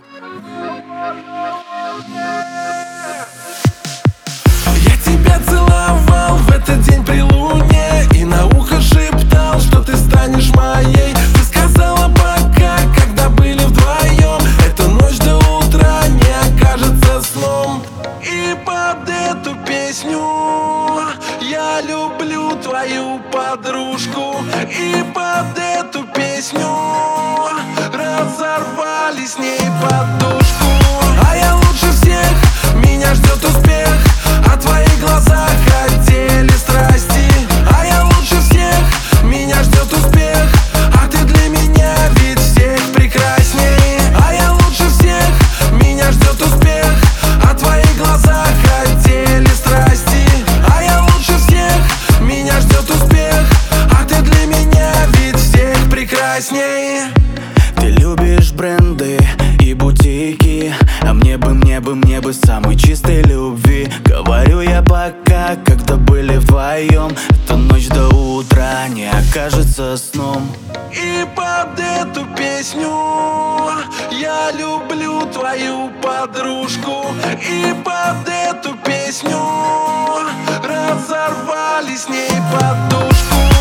Я тебя целовал в этот день при луне и на ухо шептал, что ты станешь моей. Ты сказала пока, когда были вдвоем, эта ночь до утра не окажется сном. И под эту песню я люблю твою подружку. И под эту песню разорвали с ней подушку. А я лучше всех, меня ждет успех, а твои глаза хотели страсти. А я лучше всех, меня ждет успех, а ты для меня ведь всех прекрасней. А я лучше всех, меня ждет успех, а твои глаза хотели страсти. А я лучше всех, меня ждет успех, а ты для меня ведь всех прекрасней. Ты любишь бренды и бутики, а мне бы самой чистой любви. Говорю я пока, когда были вдвоем, эта ночь до утра не окажется сном. И под эту песню я люблю твою подружку. И под эту песню разорвали с ней подушку.